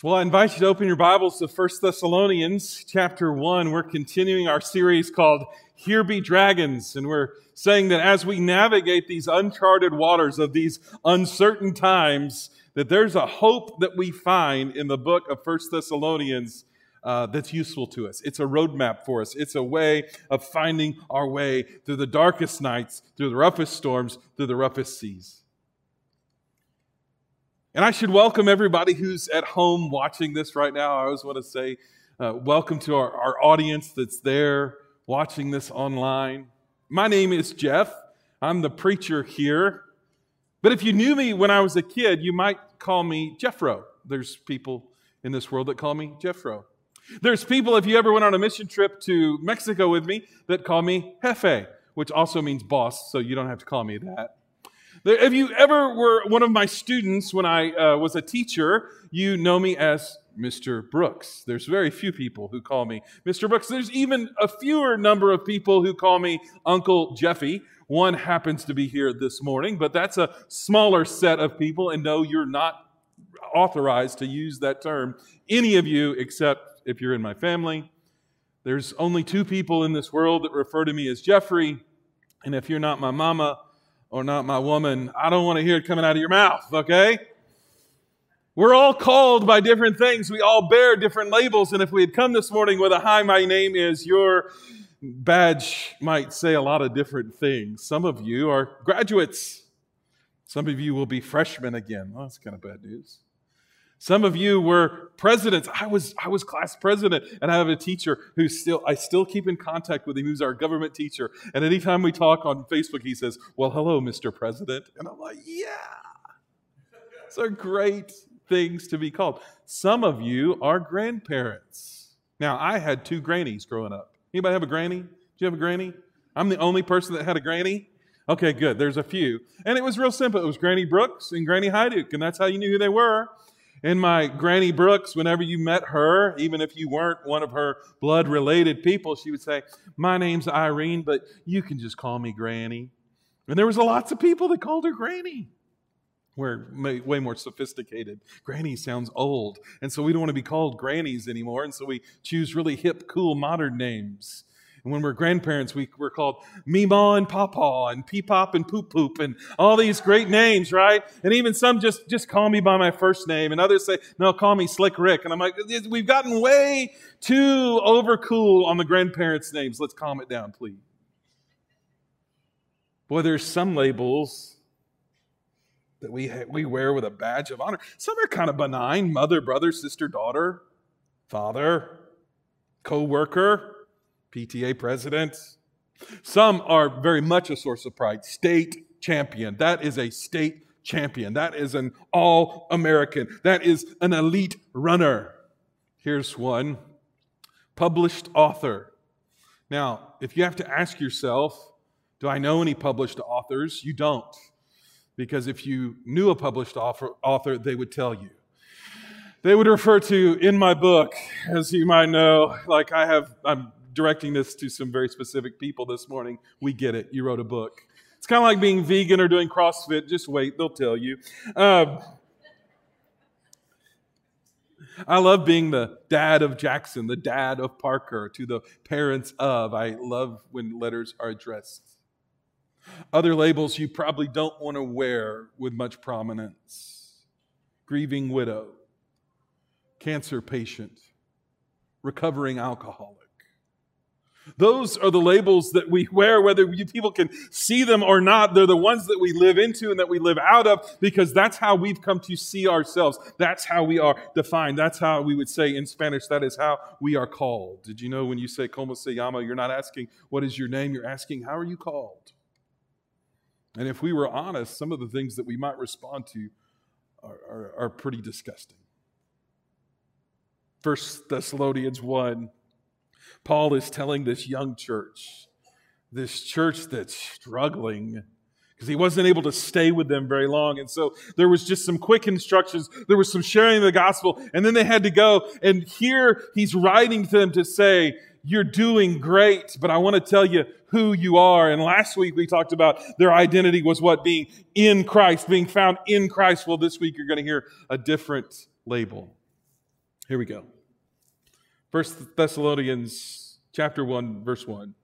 Well, I invite you to open your Bibles to 1 Thessalonians chapter 1. We're continuing our series called Here Be Dragons, and we're saying that as we navigate these uncharted waters of these uncertain times, that there's a hope that we find in the book of 1 Thessalonians that's useful to us. It's a roadmap for us. It's a way of finding our way through the darkest nights, through the roughest storms, through the roughest seas. And I should welcome everybody who's at home watching this right now. I always want to say welcome to our audience that's there watching this online. My name is Jeff. I'm the preacher here. But if you knew me when I was a kid, you might call me Jeffro. There's people in this world that call me Jeffro. There's people, if you ever went on a mission trip to Mexico with me, that call me Jefe, which also means boss, so you don't have to call me that. If you ever were one of my students when I was a teacher, you know me as Mr. Brooks. There's very few people who call me Mr. Brooks. There's even a fewer number of people who call me Uncle Jeffy. One happens to be here this morning, but that's a smaller set of people, and no, you're not authorized to use that term, any of you, except if you're in my family. There's only two people in this world that refer to me as Jeffrey, and if you're not my mama or not my woman, I don't want to hear it coming out of your mouth, okay? We're all called by different things. We all bear different labels, and if we had come this morning with a "Hi, my name is," your badge might say a lot of different things. Some of you are graduates. Some of you will be freshmen again. Well, that's kind of bad news. Some of you were presidents. I was class president, and I have a teacher I still keep in contact with him, who's our government teacher. And anytime we talk on Facebook, he says, "Well, hello, Mr. President." And I'm like, yeah. Those are great things to be called. Some of you are grandparents. Now, I had two grannies growing up. Anybody have a granny? Do you have a granny? I'm the only person that had a granny. Okay, good. There's a few. And it was real simple. It was Granny Brooks and Granny Hyduk, and that's how you knew who they were. And my Granny Brooks, whenever you met her, even if you weren't one of her blood-related people, she would say, "My name's Irene, but you can just call me Granny." And there was lots of people that called her Granny. We're way more sophisticated. Granny sounds old, and so we don't want to be called grannies anymore, and so we choose really hip, cool, modern names. And when we're grandparents, we're called Meemaw and Pawpaw and Peepop and Poop Poop and all these great names, right? And even some just call me by my first name. And others say, "No, call me Slick Rick." And I'm like, we've gotten way too overcool on the grandparents' names. Let's calm it down, please. Boy, there's some labels that we wear with a badge of honor. Some are kind of benign: mother, brother, sister, daughter, father, co-worker, PTA president. Some are very much a source of pride. State champion. That is a state champion. That is an all-American. That is an elite runner. Here's one. Published author. Now, if you have to ask yourself, do I know any published authors? You don't. Because if you knew a published author, they would tell you. They would refer to, in my book, as you might know, like I'm directing this to some very specific people this morning. We get it. You wrote a book. It's kind of like being vegan or doing CrossFit. Just wait. They'll tell you. I love being the dad of Jackson, the dad of Parker, to the parents of. I love when letters are addressed. Other labels you probably don't want to wear with much prominence: grieving widow, cancer patient, recovering alcoholic. Those are the labels that we wear, whether people can see them or not. They're the ones that we live into and that we live out of, because that's how we've come to see ourselves. That's how we are defined. That's how we would say in Spanish, that is how we are called. Did you know when you say "Como se llama," you're not asking, "What is your name?" You're asking, "How are you called?" And if we were honest, some of the things that we might respond to are pretty disgusting. 1 Thessalonians 1, Paul is telling this young church, this church that's struggling, because he wasn't able to stay with them very long. And so there was just some quick instructions. There was some sharing of the gospel, and then they had to go. And here he's writing to them to say, "You're doing great, but I want to tell you who you are." And last week we talked about their identity was what? Being in Christ, being found in Christ. Well, this week you're going to hear a different label. Here we go. 1 Thessalonians chapter 1, verse 1.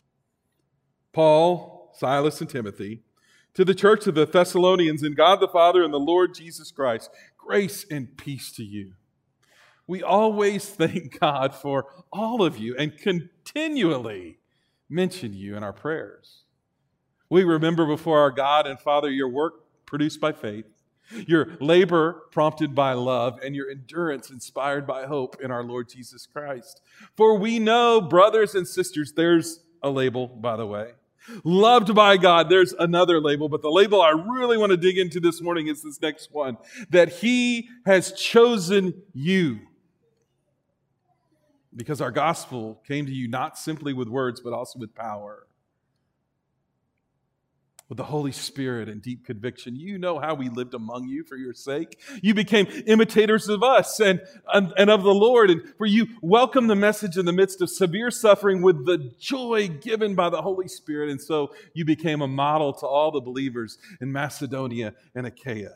Paul, Silas, and Timothy, to the church of the Thessalonians in God the Father and the Lord Jesus Christ, grace and peace to you. We always thank God for all of you and continually mention you in our prayers. We remember before our God and Father your work produced by faith, your labor prompted by love, and your endurance inspired by hope in our Lord Jesus Christ. For we know, brothers and sisters, there's a label, by the way. Loved by God, there's another label, but the label I really want to dig into this morning is this next one, that He has chosen you. Because our gospel came to you not simply with words, but also with power, with the Holy Spirit and deep conviction. You know how we lived among you for your sake. You became imitators of us and of the Lord. And for you welcomed the message in the midst of severe suffering with the joy given by the Holy Spirit. And so you became a model to all the believers in Macedonia and Achaia.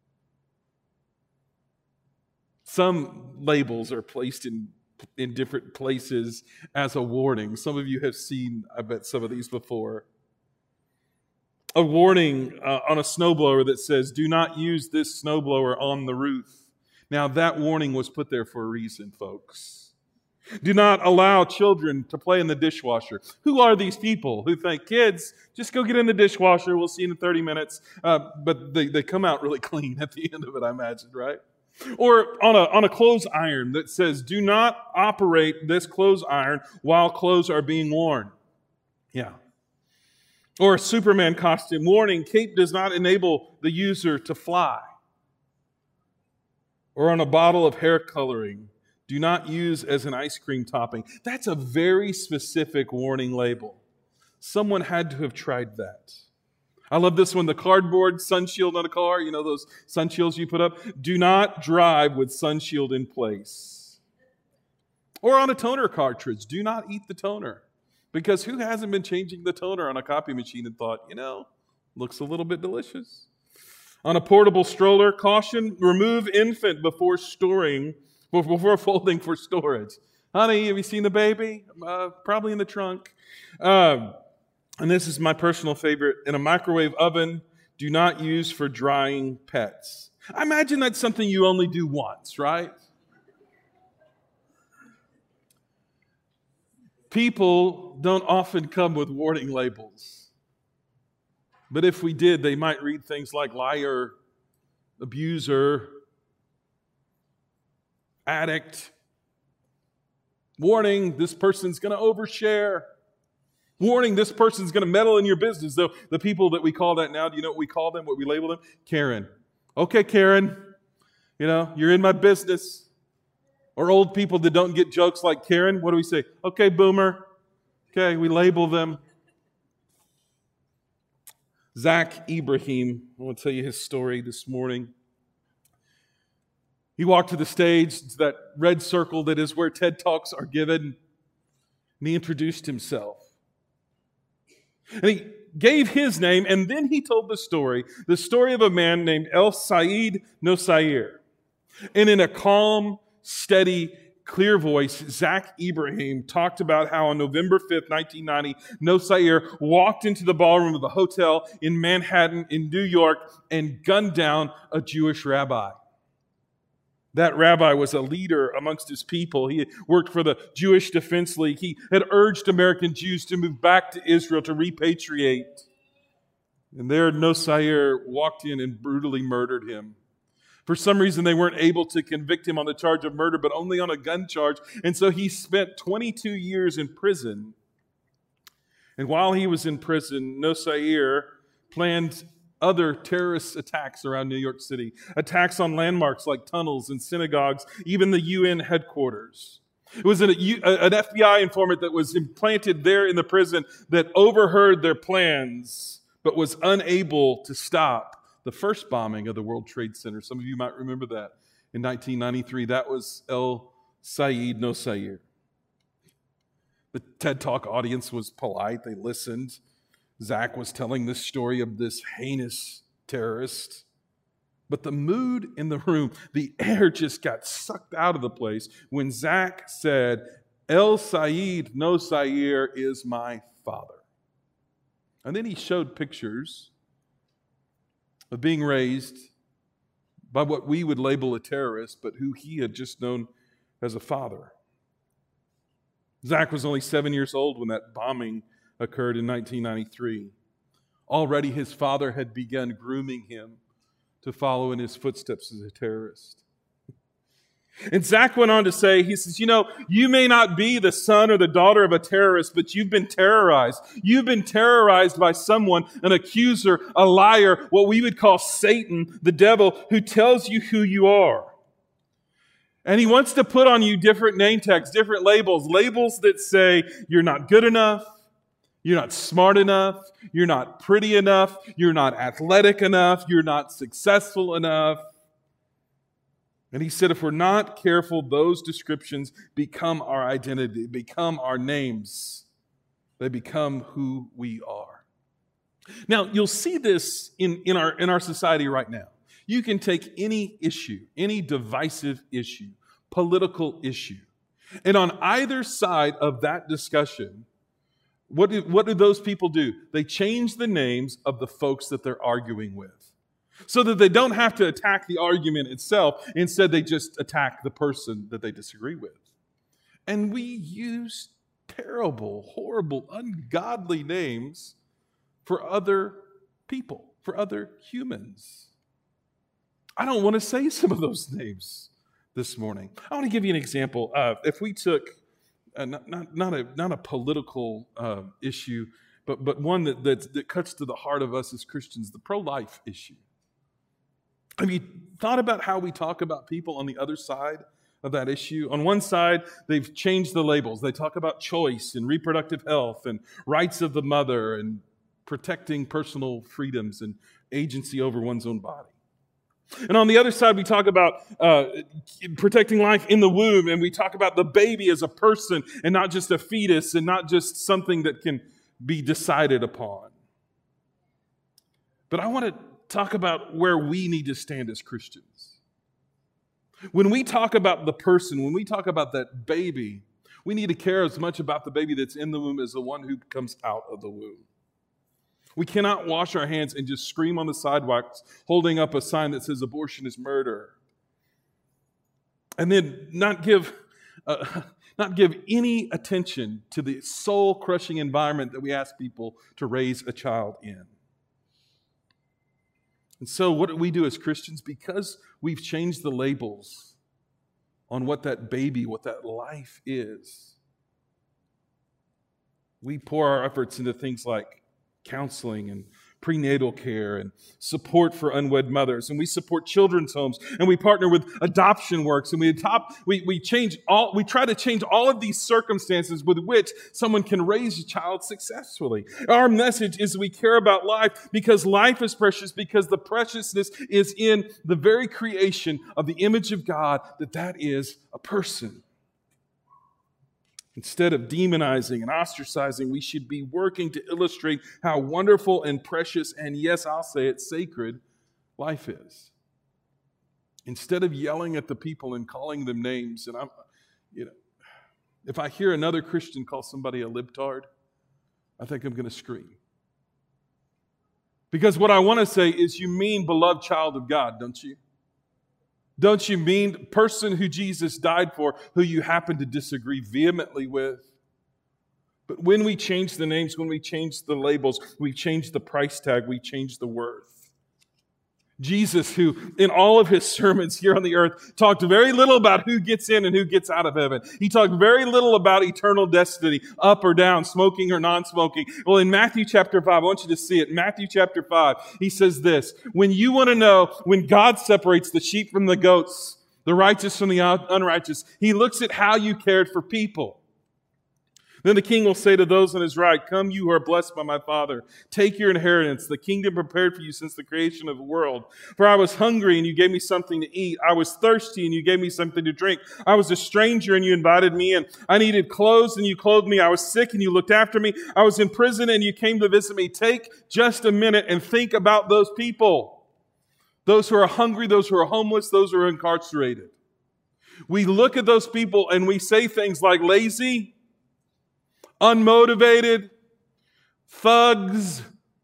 Some labels are placed in different places as a warning. Some of you have seen, I bet, some of these before. A warning on a snowblower that says, do not use this snowblower on the roof. Now, that warning was put there for a reason, folks. Do not allow children to play in the dishwasher. Who are these people who think, kids, just go get in the dishwasher, we'll see you in 30 minutes. But they come out really clean at the end of it, I imagine, right? Or on a clothes iron that says, do not operate this clothes iron while clothes are being worn. Yeah. Or a Superman costume. Warning, cape does not enable the user to fly. Or on a bottle of hair coloring, do not use as an ice cream topping. That's a very specific warning label. Someone had to have tried that. I love this one, the cardboard sun shield on a car. You know those sun shields you put up? Do not drive with sun shield in place. Or on a toner cartridge, do not eat the toner. Because who hasn't been changing the toner on a copy machine and thought, looks a little bit delicious? On a portable stroller, caution, remove infant before folding for storage. Honey, have you seen the baby? Probably in the trunk. And this is my personal favorite. In a microwave oven, do not use for drying pets. I imagine that's something you only do once, right? People don't often come with warning labels. But if we did, they might read things like liar, abuser, addict. Warning, this person's going to overshare. Warning, this person's going to meddle in your business. Though the people that we call that now, do you know what we call them, what we label them? Karen. Okay, Karen, you're in my business. Or old people that don't get jokes like Karen, what do we say? Okay, boomer. Okay, we label them. Zach Ibrahim, I want to tell you his story this morning. He walked to the stage, to that red circle that is where TED Talks are given, and he introduced himself. And he gave his name, and then he told the story of a man named El Sayed Nosair. And in a calm, steady, clear voice, Zach Ibrahim talked about how on November 5th, 1990, Nosair walked into the ballroom of a hotel in Manhattan, in New York, and gunned down a Jewish rabbi. That rabbi was a leader amongst his people. He had worked for the Jewish Defense League. He had urged American Jews to move back to Israel to repatriate. And there, Nosair walked in and brutally murdered him. For some reason, they weren't able to convict him on the charge of murder, but only on a gun charge. And so he spent 22 years in prison. And while he was in prison, Nosair planned other terrorist attacks around New York City, attacks on landmarks like tunnels and synagogues, even the UN headquarters. It was an FBI informant that was implanted there in the prison that overheard their plans, but was unable to stop the first bombing of the World Trade Center. Some of you might remember that in 1993. That was El Sayed Nosair. The TED Talk audience was polite. They listened. Zach was telling this story of this heinous terrorist. But the mood in the room, the air just got sucked out of the place when Zach said, El Sayed no Sair is my father. And then he showed pictures of being raised by what we would label a terrorist, but who he had just known as a father. Zach was only 7 years old when that bombing occurred in 1993. Already his father had begun grooming him to follow in his footsteps as a terrorist. And Zach went on to say, he says, you may not be the son or the daughter of a terrorist, but you've been terrorized. You've been terrorized by someone, an accuser, a liar, what we would call Satan, the devil, who tells you who you are. And he wants to put on you different name tags, different labels that say you're not good enough, you're not smart enough, you're not pretty enough, you're not athletic enough, you're not successful enough. And he said if we're not careful, those descriptions become our identity, become our names. They become who we are. Now, you'll see this in our society right now. You can take any issue, any divisive issue, political issue, and on either side of that discussion, what do those people do? They change the names of the folks that they're arguing with so that they don't have to attack the argument itself. Instead, they just attack the person that they disagree with. And we use terrible, horrible, ungodly names for other people, for other humans. I don't want to say some of those names this morning. I want to give you an example. If we took not a political issue, but one that cuts to the heart of us as Christians, the pro-life issue. Have you thought about how we talk about people on the other side of that issue? On one side, they've changed the labels. They talk about choice and reproductive health and rights of the mother and protecting personal freedoms and agency over one's own body. And on the other side, we talk about protecting life in the womb, and we talk about the baby as a person and not just a fetus and not just something that can be decided upon. But I want to talk about where we need to stand as Christians. When we talk about the person, when we talk about that baby, we need to care as much about the baby that's in the womb as the one who comes out of the womb. We cannot wash our hands and just scream on the sidewalks, holding up a sign that says abortion is murder, and then not give any attention to the soul-crushing environment that we ask people to raise a child in. And so what do we do as Christians? Because we've changed the labels on what that baby, what that life is, we pour our efforts into things like counseling and prenatal care and support for unwed mothers, and we support children's homes, and we partner with Adoption Works, and we try to change all of these circumstances with which someone can raise a child successfully. Our message is we care about life because life is precious, because the preciousness is in the very creation of the image of God, that is a person. Instead of demonizing and ostracizing, we should be working to illustrate how wonderful and precious, and yes, I'll say it, sacred life is. Instead of yelling at the people and calling them names, and if I hear another Christian call somebody a libtard, I think I'm going to scream. Because what I want to say is, you mean beloved child of God, don't you? Don't you mean person who Jesus died for, who you happen to disagree vehemently with? But when we change the names, when we change the labels, we change the price tag, we change the worth. Jesus, who in all of his sermons here on the earth talked very little about who gets in and who gets out of heaven. He talked very little about eternal destiny, up or down, smoking or non-smoking. Well, in Matthew chapter 5, I want you to see it. Matthew chapter 5, he says this: when you want to know when God separates the sheep from the goats, the righteous from the unrighteous, he looks at how you cared for people. Then the king will say to those on his right, "Come, you who are blessed by my Father. Take your inheritance, the kingdom prepared for you since the creation of the world. For I was hungry, and you gave me something to eat. I was thirsty, and you gave me something to drink. I was a stranger, and you invited me in. I needed clothes, and you clothed me. I was sick, and you looked after me. I was in prison, and you came to visit me." Take just a minute and think about those people. those who are hungry, those who are homeless, those who are incarcerated. We look at those people and we say things like lazy, unmotivated, thugs.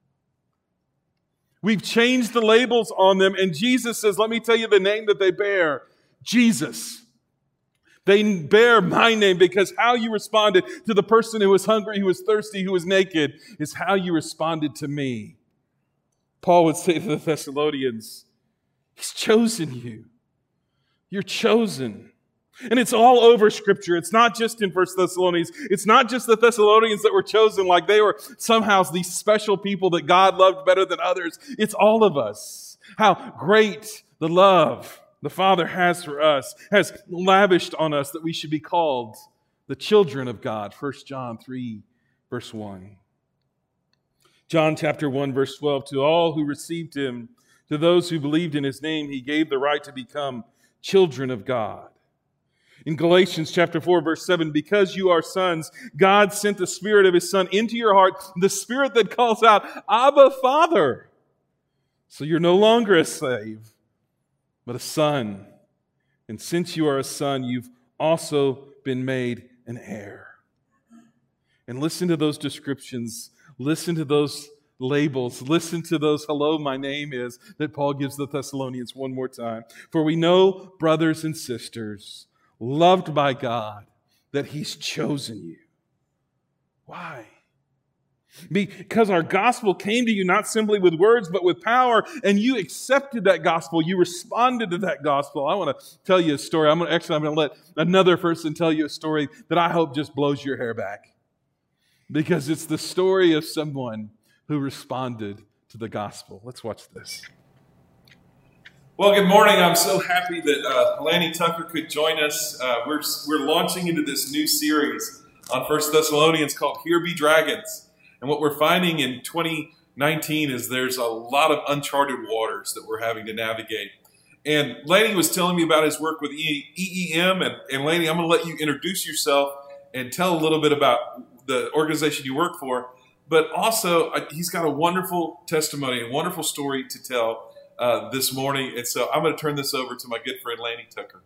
We've changed the labels on them, and Jesus says, let me tell you the name that they bear, Jesus. They bear my name because how you responded to the person who was hungry, who was thirsty, who was naked, is how you responded to me. Paul would say to the Thessalonians, He's chosen you. You're chosen. And it's all over Scripture. It's not just in 1 Thessalonians. It's not just the Thessalonians that were chosen like they were somehow these special people that God loved better than others. It's all of us. How great the love the Father has for us, has lavished on us that we should be called the children of God. 1 John 3, verse 1. John chapter 1, verse 12, to all who received him, to those who believed in his name, he gave the right to become children of God. In Galatians chapter 4, verse 7, because you are sons, God sent the Spirit of his Son into your heart, the Spirit that calls out, Abba, Father. So you're no longer a slave, but a son. And since you are a son, you've also been made an heir. And listen to those descriptions. Listen to those labels. Listen to those hello, my name is that Paul gives the Thessalonians one more time. For we know, brothers and sisters, loved by God, that he's chosen you. Why? Because our gospel came to you not simply with words, but with power, and you accepted that gospel. You responded to that gospel. I want to tell you a story. I'm going to let another person tell you a story that I hope just blows your hair back. Because it's the story of someone who responded to the gospel. Let's watch this. Well, good morning. I'm so happy that Lanny Tucker could join us. We're launching into this new series on 1 Thessalonians called Here Be Dragons. And what we're finding in 2019 is there's a lot of uncharted waters that we're having to navigate. And Lanny was telling me about his work with EEM. And Lanny, I'm going to let you introduce yourself and tell a little bit about the organization you work for. But also, he's got a wonderful testimony, a wonderful story to tell this morning. And so I'm going to turn this over to my good friend, Lanny Tucker.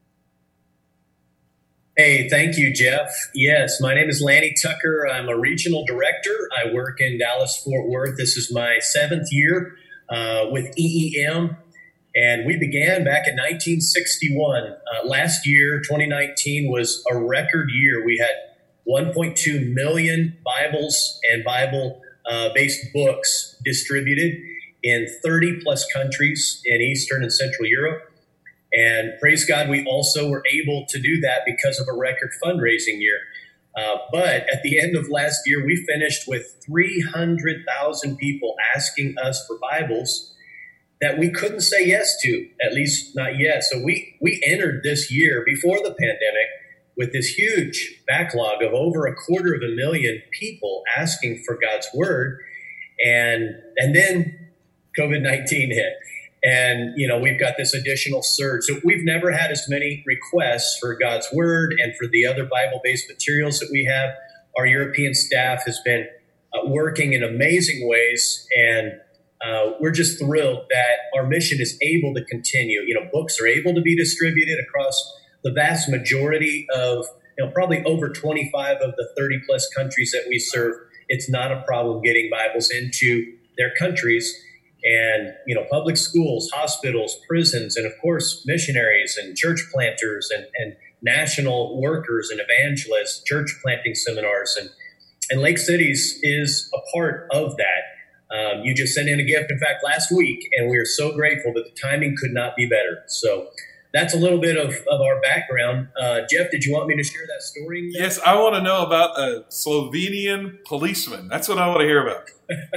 Hey, thank you, Jeff. Yes, my name is Lanny Tucker. I'm a regional director. I work in Dallas-Fort Worth. This is my 7th year with EEM. And we began back in 1961. Last year, 2019, was a record year. We had 1.2 million Bibles and Bible-based books distributed in 30 plus countries in Eastern and Central Europe. And praise God, we also were able to do that because of a record fundraising year. But at the end of last year, we finished with 300,000 people asking us for Bibles that we couldn't say yes to, at least not yet. So we entered this year before the pandemic with this huge backlog of over 250,000 people asking for God's word. And then COVID-19 hit. And, we've got this additional surge. So we've never had as many requests for God's word and for the other Bible-based materials that we have. Our European staff has been working in amazing ways. And we're just thrilled that our mission is able to continue. Books are able to be distributed across the vast majority of, probably over 25 of the 30 plus countries that we serve. It's not a problem getting Bibles into their countries. And, public schools, hospitals, prisons, and of course, missionaries and church planters and national workers and evangelists, church planting seminars. And Lake Cities is a part of that. You just sent in a gift, in fact, last week, and we are so grateful that the timing could not be better. So that's a little bit of our background. Jeff, did you want me to share that story now? Yes, I want to know about a Slovenian policeman. That's what I want to hear about.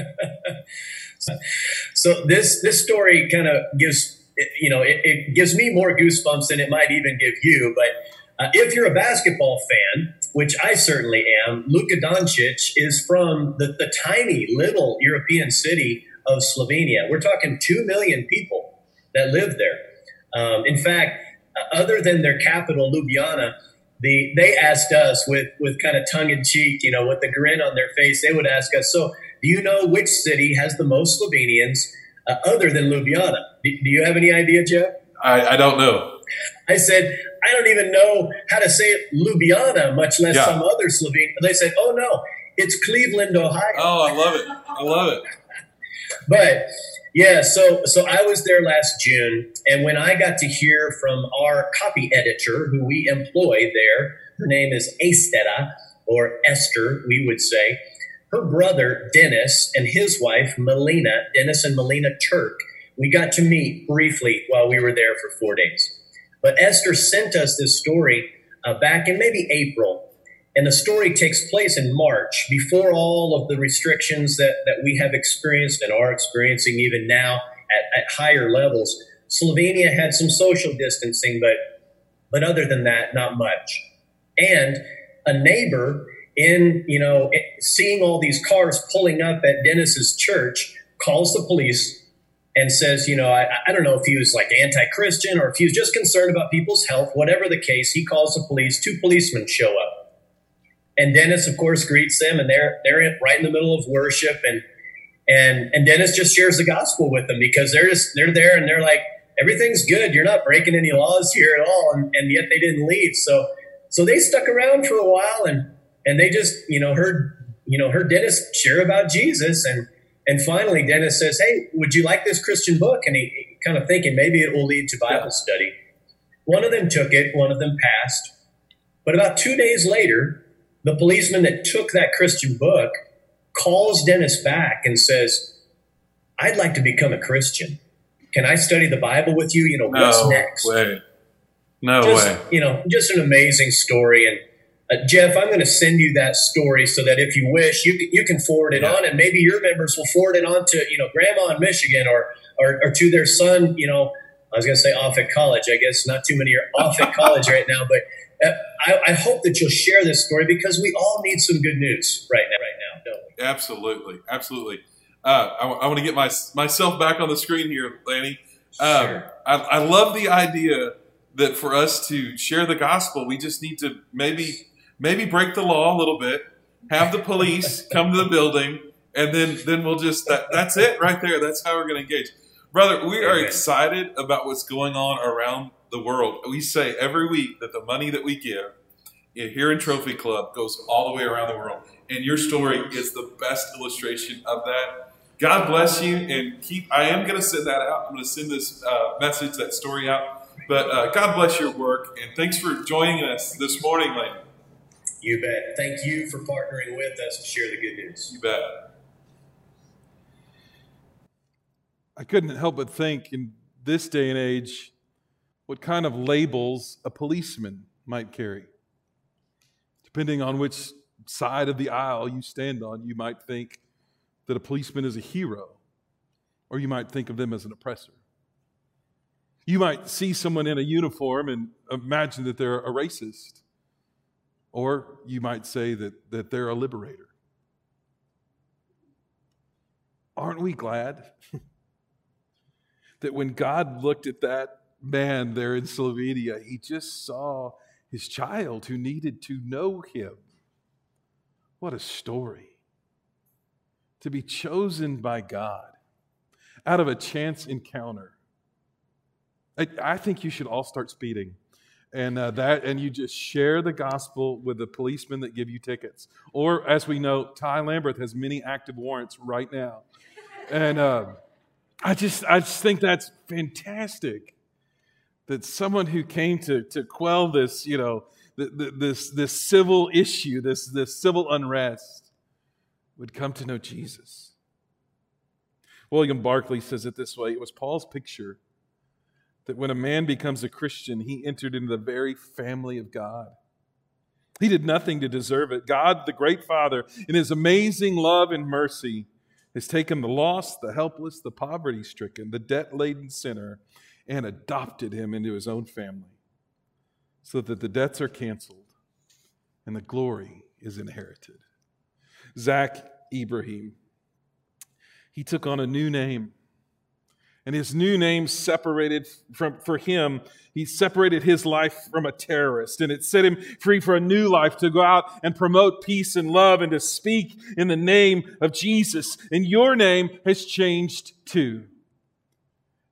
So this story kind of gives, it gives me more goosebumps than it might even give you. But if you're a basketball fan, which I certainly am, Luka Doncic is from the tiny little European city of Slovenia. We're talking 2 million people that live there. In fact, other than their capital, Ljubljana, they asked us with kind of tongue in cheek, with the grin on their face, they would ask us, so do you know which city has the most Slovenians other than Ljubljana. Do you have any idea, Jeff? I don't know. I said, I don't even know how to say it, Ljubljana, much less some other Slovene. They said, oh, no, it's Cleveland, Ohio. Oh, I love it. I love it. But, yeah, so I was there last June, and when I got to hear from our copy editor, who we employ there, her name is Estera, or Esther, we would say, her brother, Dennis, and his wife, Melina, Dennis and Melina Turk, we got to meet briefly while we were there for 4 days. But Esther sent us this story back in maybe April. And the story takes place in March, before all of the restrictions that we have experienced and are experiencing even now at higher levels. Slovenia had some social distancing, but other than that, not much. And a neighbor seeing all these cars pulling up at Dennis's church, calls the police and says, I don't know if he was like anti-Christian or if he was just concerned about people's health, whatever the case, he calls the police. 2 policemen show up. And Dennis, of course, greets them, and they're right in the middle of worship. And Dennis just shares the gospel with them because they're there and they're like, everything's good. You're not breaking any laws here at all. And yet they didn't leave. So they stuck around for a while and they just, heard Dennis share about Jesus. And finally, Dennis says, hey, would you like this Christian book? And he kind of thinking maybe it will lead to Bible study. One of them took it. One of them passed. But about 2 days later, the policeman that took that Christian book calls Dennis back and says, I'd like to become a Christian. Can I study the Bible with you? What's next? No way. Just an amazing story. And Jeff, I'm going to send you that story so that if you wish, you can forward it on, and maybe your members will forward it on to, grandma in Michigan or to their son, I was going to say off at college. I guess not too many are off at college right now, but I hope that you'll share this story because we all need some good news right now, don't we? Absolutely. I want to get myself back on the screen here, Lanny. Sure. I love the idea that for us to share the gospel, we just need to maybe break the law a little bit, have the police come to the building, and then we'll just that's it right there. That's how we're going to engage. Brother, we are excited about what's going on around the world. We say every week that the money that we give here in Trophy Club goes all the way around the world. And your story is the best illustration of that. God bless you. And I am going to send that out. I'm going to send this message, that story out. But God bless your work. And thanks for joining us this morning, Lane. You bet. Thank you for partnering with us to share the good news. You bet. I couldn't help but think in this day and age what kind of labels a policeman might carry. Depending on which side of the aisle you stand on, you might think that a policeman is a hero, or you might think of them as an oppressor. You might see someone in a uniform and imagine that they're a racist, or you might say that they're a liberator. Aren't we glad that when God looked at that man there in Slovenia, he just saw his child who needed to know him? What a story. To be chosen by God out of a chance encounter. I think you should all start speeding. And you just share the gospel with the policemen that give you tickets. Or, as we know, Ty Lamberth has many active warrants right now. And I just think that's fantastic. That someone who came to quell this, this civil issue, this civil unrest, would come to know Jesus. William Barclay says it this way: it was Paul's picture that when a man becomes a Christian, he entered into the very family of God. He did nothing to deserve it. God, the great Father, in his amazing love and mercy, has taken the lost, the helpless, the poverty-stricken, the debt-laden sinner, and adopted him into his own family so that the debts are canceled and the glory is inherited. Zach Ibrahim, he took on a new name. And his new name separated for him, he separated his life from a terrorist. And it set him free for a new life to go out and promote peace and love and to speak in the name of Jesus. And your name has changed too.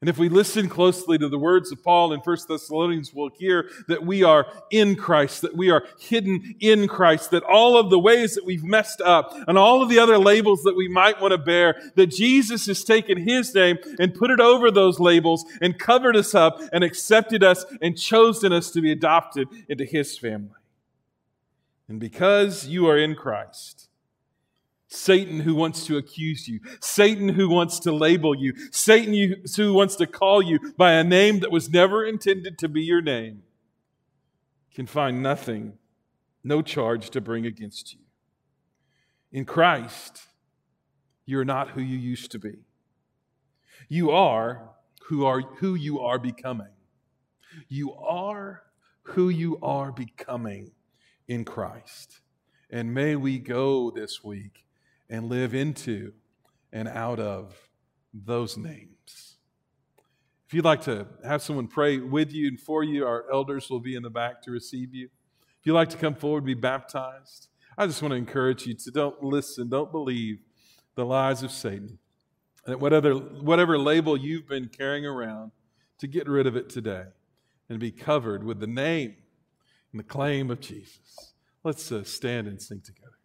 And if we listen closely to the words of Paul in 1 Thessalonians, we'll hear that we are in Christ, that we are hidden in Christ, that all of the ways that we've messed up and all of the other labels that we might want to bear, that Jesus has taken His name and put it over those labels and covered us up and accepted us and chosen us to be adopted into His family. And because you are in Christ, Satan who wants to accuse you, Satan who wants to label you, Satan who wants to call you by a name that was never intended to be your name, can find nothing, no charge to bring against you. In Christ, you're not who you used to be. You are who you are becoming. You are who you are becoming in Christ. And may we go this week and live into and out of those names. If you'd like to have someone pray with you and for you, our elders will be in the back to receive you. If you'd like to come forward and be baptized, I just want to encourage you to don't believe the lies of Satan. That whatever label you've been carrying around, to get rid of it today and be covered with the name and the claim of Jesus. Let's stand and sing together.